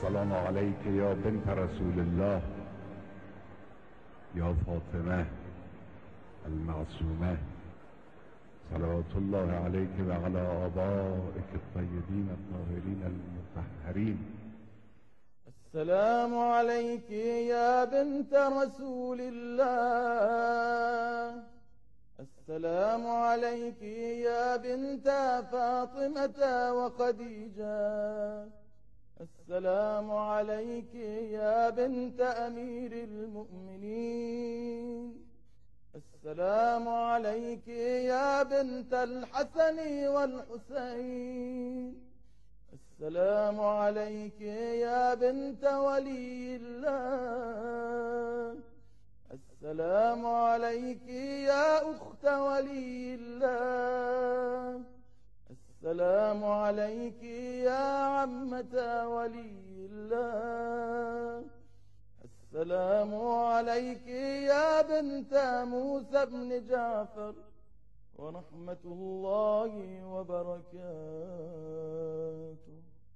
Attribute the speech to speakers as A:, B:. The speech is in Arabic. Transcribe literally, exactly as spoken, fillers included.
A: السلام عليك يا بنت رسول الله يا فاطمة المعصومة، صلوات الله عليك وعلى آبائك الطيبين الطاهرين المطهرين.
B: السلام عليك يا بنت رسول الله، السلام عليك يا بنت فاطمة وخديجة، السلام عليك يا بنت أمير المؤمنين، السلام عليك يا بنت الحسن والحسين، السلام عليك يا بنت ولي الله، السلام عليك يا أخت ولي الله، السلام عليك يا عمة ولي الله، السلام عليك يا بنت موسى بن جعفر ورحمة الله وبركاته.